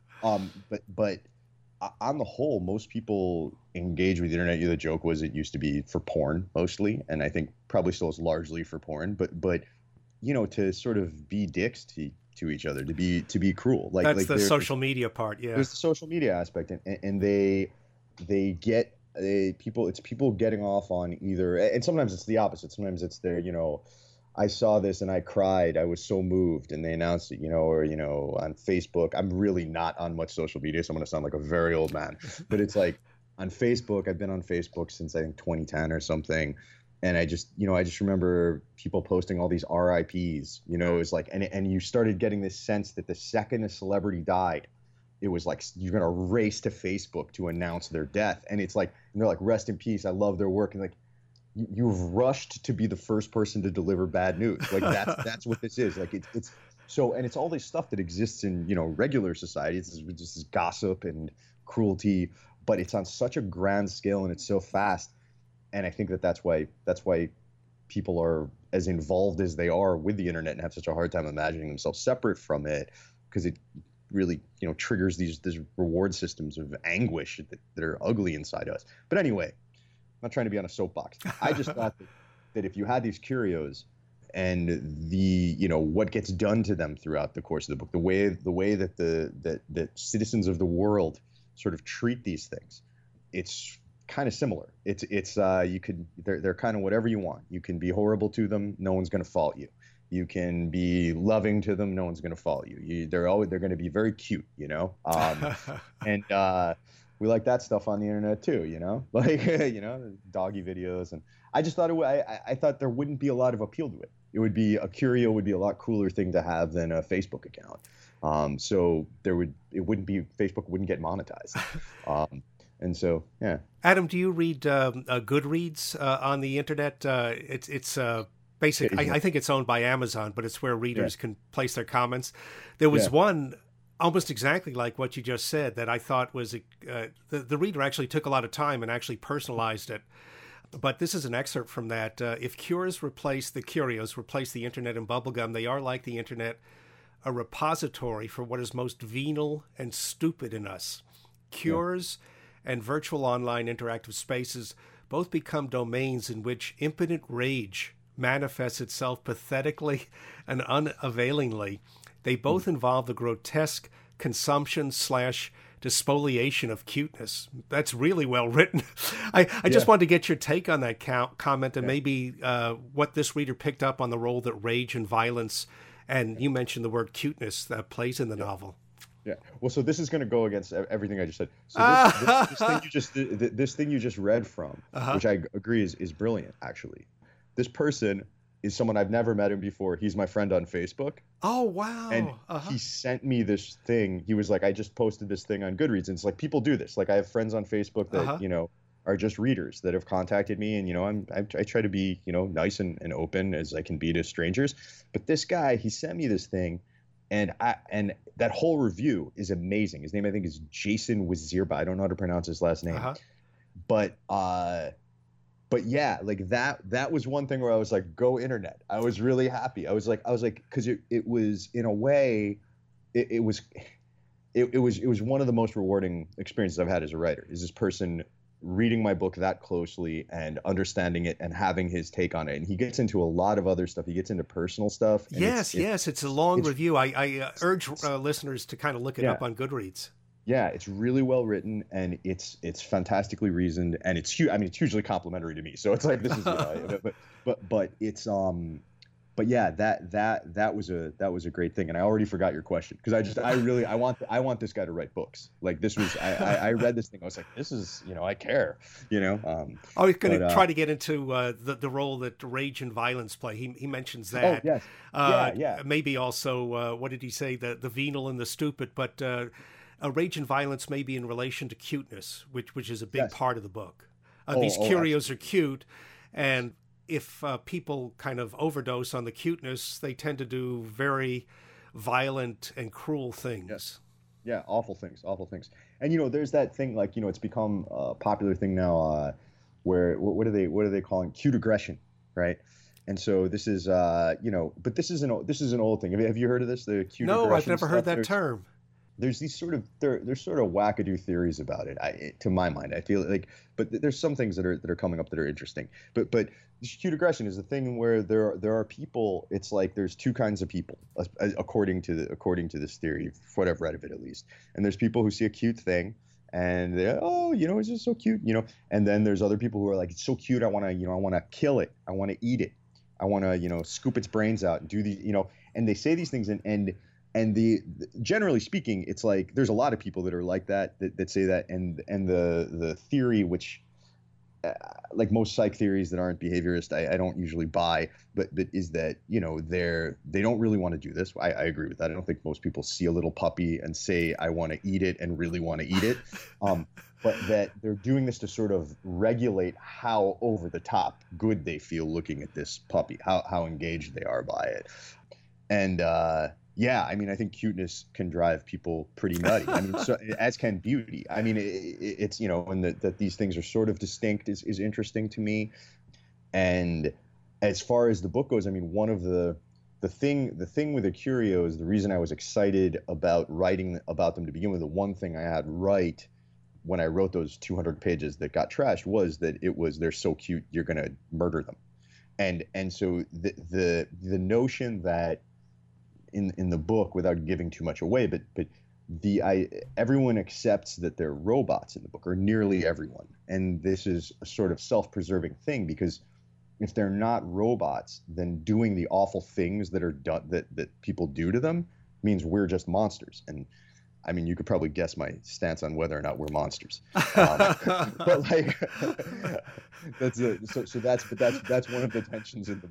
on the whole, most people engage with the internet. The joke was it used to be for porn mostly, and I think probably still is largely for porn. But to sort of be dicks to each other, to be cruel. That's the social media part. Yeah, there's the social media aspect, and they get people getting off on either, and sometimes it's the opposite. Sometimes it's their I saw this and I cried. I was so moved, and they announced it, or on Facebook. I'm really not on much social media, so I'm going to sound like a very old man. But it's like on Facebook. I've been on Facebook since I think 2010 or something, and I just remember people posting all these RIPs. It was like, and you started getting this sense that the second a celebrity died, it was like you're going to race to Facebook to announce their death, and it's like, and they're like, rest in peace. I love their work, and like, you've rushed to be the first person to deliver bad news. Like that's what this is. Like it's so, and it's all this stuff that exists in regular society. It's just this gossip and cruelty, but it's on such a grand scale and it's so fast. And I think that's why people are as involved as they are with the internet and have such a hard time imagining themselves separate from it, because it really triggers these reward systems of anguish that are ugly inside us. But anyway, I'm not trying to be on a soapbox. I just thought that if you had these curios and the what gets done to them throughout the course of the book, the way that that citizens of the world sort of treat these things, it's kind of similar. They're kind of whatever you want. You can be horrible to them, no one's going to fault you. You can be loving to them, no one's going to fault you. They're going to be very cute, and we like that stuff on the internet too, like doggy videos, and I just thought I thought there wouldn't be a lot of appeal to it. A curio would be a lot cooler thing to have than a Facebook account. So Facebook wouldn't get monetized. And so, yeah. Adam, do you read Goodreads on the internet? It's basic. I think it's owned by Amazon, but it's where readers can place their comments. There was one almost exactly like what you just said that I thought was the reader actually took a lot of time and actually personalized it. But this is an excerpt from that. If curios replace the internet and bubblegum, they are like the internet, a repository for what is most venal and stupid in us. Cures and virtual online interactive spaces both become domains in which impotent rage manifests itself pathetically and unavailingly. They both involve the grotesque consumption / despoliation of cuteness. That's really well written. I just wanted to get your take on that comment and maybe what this reader picked up on the role that rage and violence, and you mentioned the word cuteness, that plays in the novel. Yeah. Well, so this is going to go against everything I just said. So this thing you just read from, which I agree is brilliant, actually. This person is someone I've never met him before. He's my friend on Facebook. Oh, And wow. he sent me this thing. He was like, I just posted this thing on Goodreads. And it's like, people do this. Like, I have friends on Facebook that, are just readers that have contacted me. And, I try to be, nice and open as I can be to strangers. But this guy, he sent me this thing. And that whole review is amazing. His name, I think, is Jason Wazirba. I don't know how to pronounce his last name. But yeah, like that was one thing where I was like, go internet. I was really happy. I was like, because it was, in a way, it was one of the most rewarding experiences I've had as a writer, is this person reading my book that closely and understanding it and having his take on it. And he gets into a lot of other stuff. He gets into personal stuff. Yes, it's a long review. I urge listeners to kind of look it up on Goodreads. Yeah, it's really well written, and it's fantastically reasoned, and it's huge. I mean, it's hugely complimentary to me. So it's like, this is, but it's but yeah, that was a great thing. And I already forgot your question, because I want this guy to write books. Like, this was, I read this thing, I was like, this is, I care, I was going to try to get into the role that rage and violence play. He mentions that. Oh, yes. Yeah. Maybe also, what did he say? The venal and the stupid, but rage and violence may be in relation to cuteness, which is a big part of the book. These curios are cute, and if people kind of overdose on the cuteness, they tend to do very violent and cruel things. Yes. Yeah, awful things. And there's that thing, like, it's become a popular thing now, where what are they calling cute aggression, right? And so this is but this is an old thing. Have you heard of this? The cute aggression. No, I've never heard that term. There's these there's sort of wackadoo theories about it. To my mind, I feel like, but there's some things that are coming up that are interesting. But cute aggression is the thing where there are people. It's like there's two kinds of people, according to this theory, what I've read of it at least. And there's people who see a cute thing and they, it's just so cute, And then there's other people who are like, it's so cute, I want to kill it, I want to eat it, I want to scoop its brains out and do these, And they say these things and generally speaking, it's like there's a lot of people that are like that say that, and the theory, which like most psych theories that aren't behaviorist, I don't usually buy, but is that they don't really want to do this. I agree with that. I don't think most people see a little puppy and say, I want to eat it, and really want to eat it, but that they're doing this to sort of regulate how over the top good they feel looking at this puppy, how engaged they are by it, and yeah, I mean, I think cuteness can drive people pretty nutty. I mean, so, as can beauty. I mean, it's and that these things are sort of distinct is interesting to me. And as far as the book goes, I mean, one of the thing with the curios, the reason I was excited about writing about them to begin with, the one thing I had right when I wrote those 200 pages that got trashed was that they're so cute you're gonna murder them, and so the notion that in the book, without giving too much away, but everyone accepts that they're robots in the book, or nearly everyone, and this is a sort of self-preserving thing, because if they're not robots, then doing the awful things that are done that people do to them means we're just monsters. And I mean, you could probably guess my stance on whether or not we're monsters, but like that's one of the tensions in the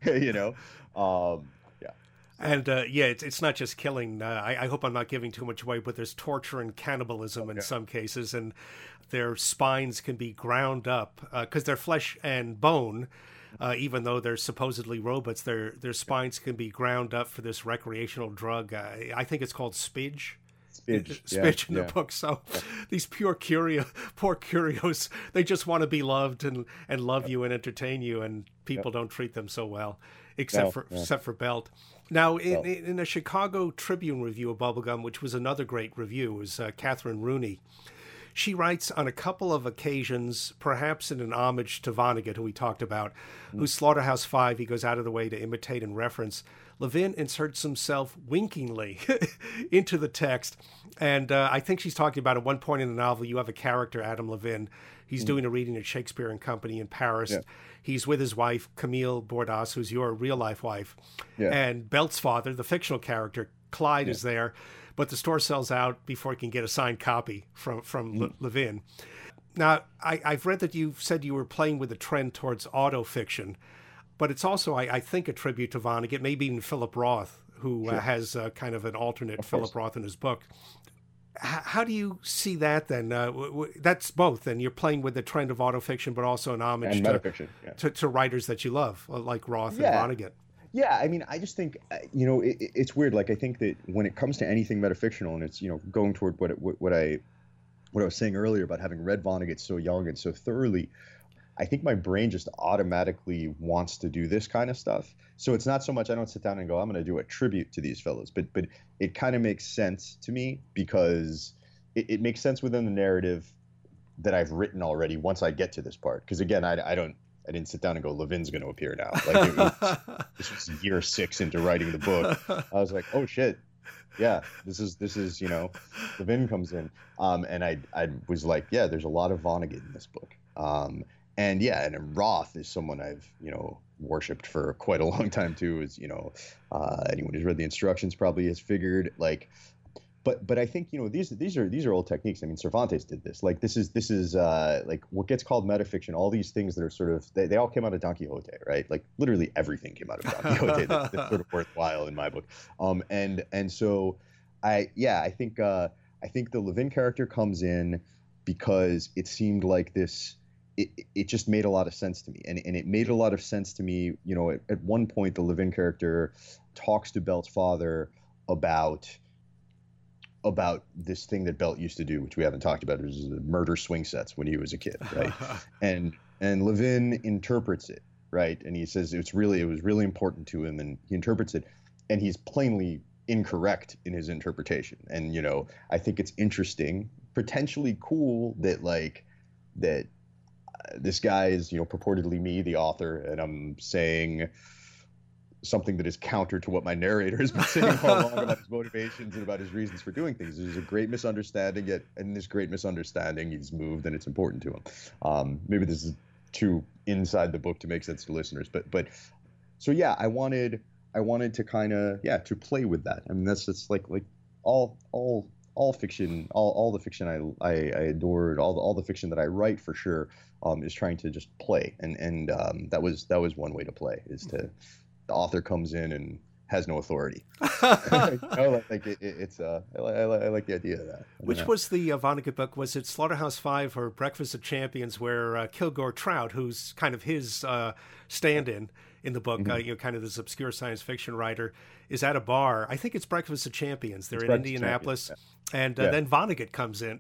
book, And it's not just killing. I hope I'm not giving too much away, but there's torture and cannibalism in some cases, and their spines can be ground up because they're flesh and bone. Even though they're supposedly robots, their spines can be ground up for this recreational drug. I think it's called spidge. Spidge in the book. So these poor curios, they just want to be loved and love you and entertain you, and people don't treat them so well, except for Belt. Now, in a Chicago Tribune review of Bubblegum, which was another great review, was Catherine Rooney. She writes, on a couple of occasions, perhaps in an homage to Vonnegut, who we talked about, whose Slaughterhouse-Five he goes out of the way to imitate and reference, Levin inserts himself winkingly into the text. And I think she's talking about at one point in the novel, you have a character, Adam Levin. He's doing a reading at Shakespeare and Company in Paris. Yeah. He's with his wife, Camille Bordas, who's your real-life wife. Yeah. And Belt's father, the fictional character, Clyde, is there. But the store sells out before he can get a signed copy from Levin. Now, I've read that you said you were playing with a trend towards autofiction. but it's also, I think, a tribute to Vonnegut, maybe even Philip Roth, who Sure. has kind of an alternate Of Philip course. Roth in his book. How do you see that then? That's both, and you're playing with the trend of autofiction, but also an homage And metafiction. Yeah. to writers that you love, like Roth and Yeah. Vonnegut. Yeah, I mean, I just think, it's weird. Like, I think that when it comes to anything metafictional, and it's, going toward what I was saying earlier about having read Vonnegut so young and so thoroughly, I think my brain just automatically wants to do this kind of stuff. So it's not so much I don't sit down and go, I'm going to do a tribute to these fellows, but it kind of makes sense to me because it makes sense within the narrative that I've written already once I get to this part. Because again, I didn't sit down and go, Levin's going to appear now. Like this was year 6 into writing the book. I was like, oh shit, yeah, this is Levin comes in, and I was like, yeah, there's a lot of Vonnegut in this book, and yeah, and Roth is someone I've worshipped for quite a long time too. Is anyone who's read the instructions probably has figured like. But I think these are old techniques. I mean, Cervantes did this. Like this is like what gets called metafiction. All these things that are sort of they all came out of Don Quixote, right? Like literally everything came out of Don Quixote that's sort of worthwhile in my book. And so I think the Levin character comes in because it seemed like this. It just made a lot of sense to me, and it made a lot of sense to me. At one point, the Levin character talks to Belt's father about this thing that Belt used to do, which we haven't talked about, is murder swing sets when he was a kid, right? and Levin interprets it, right? And he says it was really important to him, and he interprets it, and he's plainly incorrect in his interpretation. And I think it's interesting, potentially cool that this guy is purportedly me, the author, and I'm saying something that is counter to what my narrator has been saying all along about his motivations and about his reasons for doing things. There's a great misunderstanding, yet in this great misunderstanding, he's moved and it's important to him. Maybe this is too inside the book to make sense to listeners, but so yeah, I wanted to kind of to play with that. I mean, that's like all fiction, all the fiction I adored, all the fiction that I write for sure, is trying to just play, and that was one way to play, is to the author comes in and has no authority. I like the idea of that. Which was the Vonnegut book? Was it Slaughterhouse-Five or Breakfast of Champions, where Kilgore Trout, who's kind of his stand-in in the book, kind of this obscure science fiction writer, is at a bar. I think it's Breakfast of Champions. They're in Indianapolis. And then Vonnegut comes in.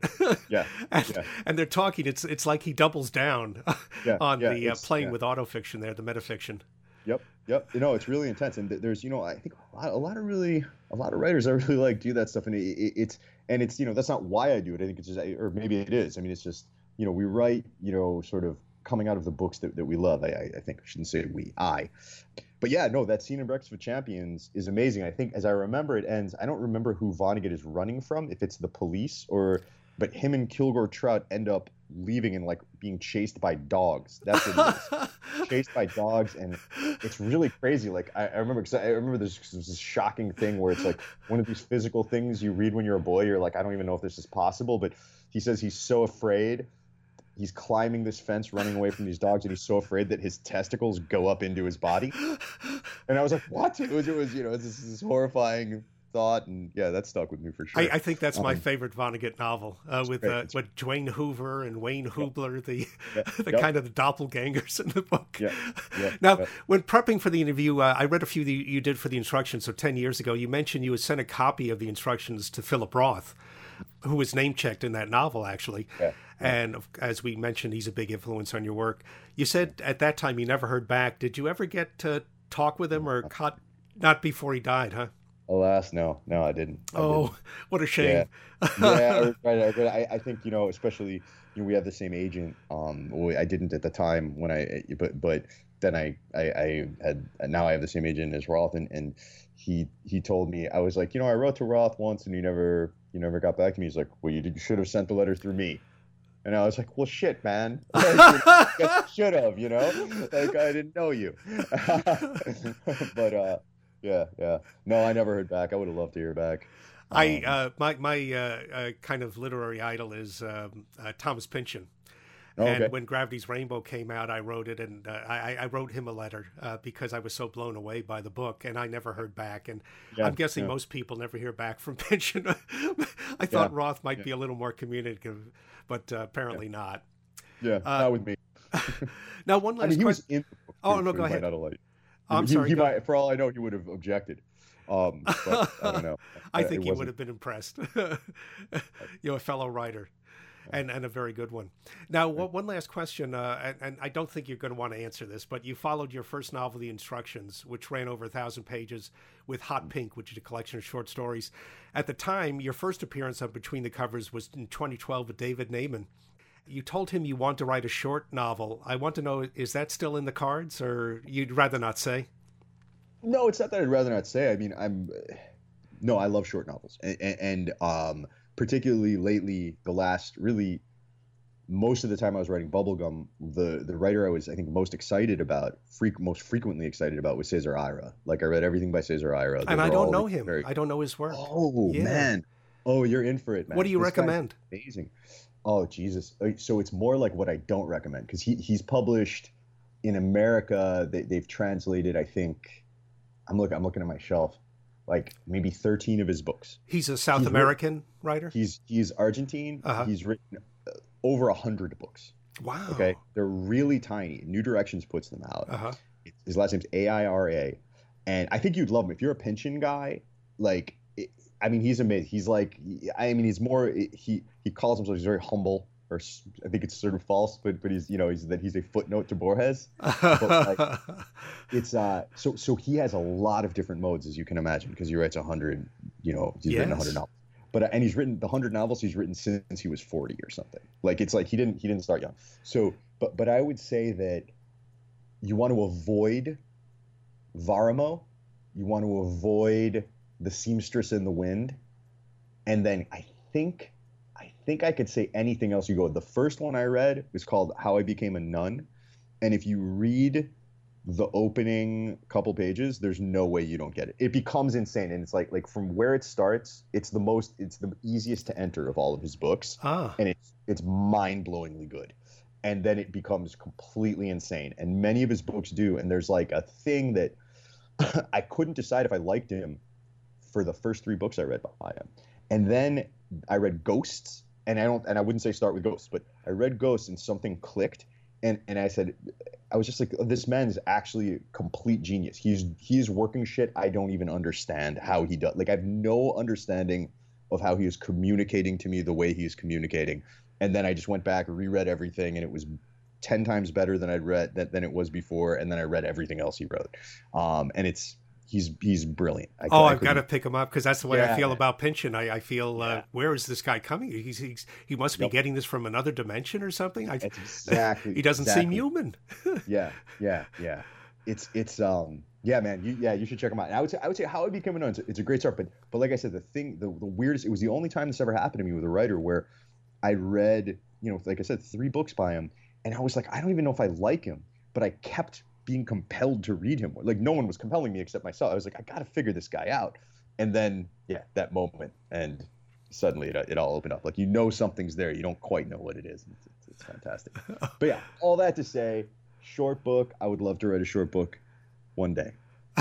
And they're talking. It's like he doubles down on the playing with autofiction there, the metafiction. Yep. It's really intense, and there's I think a lot of writers I really like do that stuff, and it's that's not why I do it. I think it's just, or maybe it is. I mean, it's just we write sort of coming out of the books that we love. I think I shouldn't say I. But yeah, no, that scene in Breakfast with Champions is amazing. I think, as I remember, it ends. I don't remember who Vonnegut is running from, if it's the police but him and Kilgore Trout end up leaving and being chased by dogs. That's what it is. Chased by dogs, and it's really crazy. I remember there's this shocking thing where it's like one of these physical things you read when you're a boy. You're like, I don't even know if this is possible, but he says he's so afraid. He's climbing this fence, running away from these dogs, and he's so afraid that his testicles go up into his body. And I was like, what? It was this horrifying thought, and that stuck with me for sure. I think that's my favorite Vonnegut novel, with Dwayne Hoover and Wayne Hubler, the kind of the doppelgangers in the book. Now, when prepping for the interview, I read a few that you did for the instructions. So 10 years ago, you mentioned you had sent a copy of the instructions to Philip Roth, who was name-checked in that novel, actually. And as we mentioned, he's a big influence on your work. You said at that time you never heard back. Did you ever get to talk with him, or not before he died, huh? Alas, no, I didn't. What a shame. Right. I think, especially, we have the same agent. I didn't at the time but then I had, now I have the same agent as Roth, and he told me, I was like, I wrote to Roth once and you never got back to me. He's like, well, you should have sent the letter through me. And I was like, well, shit, man. I should have, I didn't know you. But, yeah. No, I never heard back. I would have loved to hear back. My kind of literary idol is Thomas Pynchon. Oh, And okay. when Gravity's Rainbow came out, I wrote it, and I wrote him a letter because I was so blown away by the book, and I never heard back. And Yeah, I'm guessing yeah, most people never hear back from Pynchon. I yeah, thought Roth might yeah, be a little more communicative, but yeah, apparently not. yeah. Uh, Not with me. Now, one I mean, last he was question. in the book Oh, too, no, so go he might ahead. not have liked. I'm sorry. He Go. might, for all I know, he would have objected. But I don't know. I It think he would wasn't. have been impressed. A fellow writer. And a very good one. Now, one last question, and I don't think you're going to want to answer this, but you followed your first novel, The Instructions, which ran over 1,000 pages, with Hot Pink, which is a collection of short stories. At the time, your first appearance on Between the Covers was in 2012 with David Naiman. You told him you want to write a short novel. I want to know, is that still in the cards, or you'd rather not say? No, it's not that I'd rather not say. I mean, no, I love short novels, particularly lately, the last really most of the time I was writing Bubblegum, the writer I was, I think, most frequently excited about was Cesar Ira. Like, I read everything by Cesar Ira. And I don't know him. I don't know his work. Oh, Yeah. man. Oh, you're in for it, man. What do you This guy's recommend? amazing. Oh, Jesus. So it's more like what I don't recommend, because he's published in America. They've translated, I think, I'm looking at my shelf, like maybe 13 of his books. He's a South American writer? He's Argentine. Uh-huh. He's written over 100 books. Wow. Okay. They're really tiny. New Directions puts them out. Uh-huh. His last name's Aira. And I think you'd love him. If you're a Pynchon guy, like, I mean, he's amazing. He's like, I mean, he's more, he calls himself, he's very humble, or I think it's sort of false, but he's, he's a footnote to Borges. But like, it's, so he has a lot of different modes, as you can imagine, because he writes 100, he's written 100 novels. But, and he's written the 100 novels he's written since he was 40 or something. Like, it's like he didn't start young. So, but I would say that you want to avoid Varamo, you want to avoid The Seamstress in the Wind, and then I think I could say anything else you go. The first one I read was called How I Became a Nun, and if you read the opening couple pages, there's no way you don't get it. It becomes insane, and it's like from where it starts, it's the easiest to enter of all of his books, and it's mind-blowingly good. And then it becomes completely insane, and many of his books do. And there's like a thing that I couldn't decide if I liked him for the first 3 books I read by him, and then I read Ghosts, and I wouldn't say start with Ghosts, but I read Ghosts and something clicked, and I was just like, oh, this man is actually a complete genius. He's working shit I don't even understand how he does. Like, I have no understanding of how he is communicating to me the way he is communicating. And then I just went back and reread everything, and it was 10 times better than I'd read than it was before. And then I read everything else he wrote. And he's brilliant. I've got to pick him up, because that's the way I feel about Pynchon. I feel, where is this guy coming? He must be getting this from another dimension or something. That's exactly. He doesn't seem human. Yeah. It's yeah, man. You should check him out. And I would say How I Became a Nun. It's a great start. But like I said, the weirdest. It was the only time this ever happened to me with a writer where I read, like I said, 3 books by him, and I was like, I don't even know if I like him, but I kept being compelled to read him. Like, no one was compelling me except myself. I was like, I got to figure this guy out. And then, that moment, and suddenly it all opened up. Like, something's there. You don't quite know what it is. It's fantastic. But yeah, all that to say, short book. I would love to write a short book one day.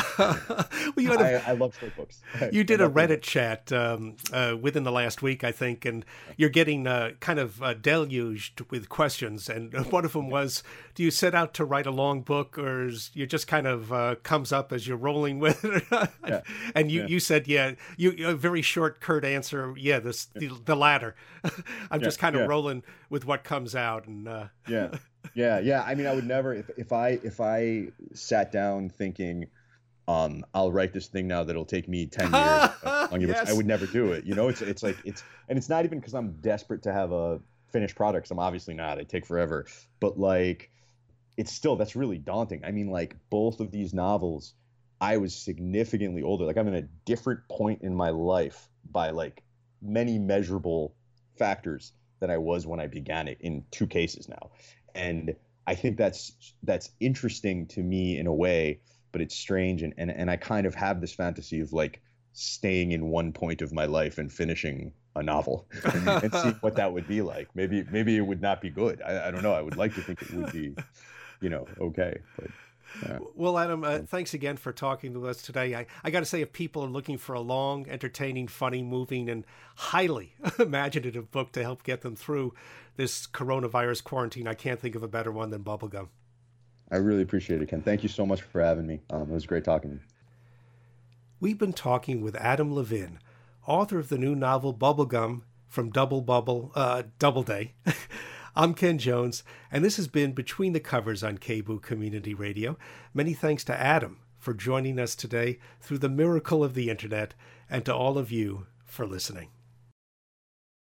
Well, I love short books. You did a Reddit chat within the last week, I think, and you're getting kind of deluged with questions. And one of them was, do you set out to write a long book, or you just kind of comes up as you're rolling with it? And you said, a very short, curt answer. Yeah, the latter. I'm just kind of rolling with what comes out. And Yeah. I mean, I would never, if I sat down thinking, I'll write this thing now that'll take me 10 years. Yes. I would never do it. And it's not even because I'm desperate to have a finished product. 'Cause I'm obviously not. It take forever. But like, it's still, that's really daunting. I mean, like, both of these novels, I was significantly older. Like, I'm in a different point in my life by like many measurable factors than I was when I began it, in 2 cases now. And I think that's interesting to me in a way, but it's strange. And I kind of have this fantasy of like staying in one point of my life and finishing a novel and see what that would be like. Maybe it would not be good. I don't know. I would like to think it would be, okay. But well, Adam, thanks again for talking to us today. I got to say, if people are looking for a long, entertaining, funny, moving, and highly imaginative book to help get them through this coronavirus quarantine, I can't think of a better one than Bubblegum. I really appreciate it, Ken. Thank you so much for having me. It was great talking to you. We've been talking with Adam Levin, author of the new novel Bubblegum from Doubleday. I'm Ken Jones, and this has been Between the Covers on KBOO Community Radio. Many thanks to Adam for joining us today through the miracle of the internet, and to all of you for listening.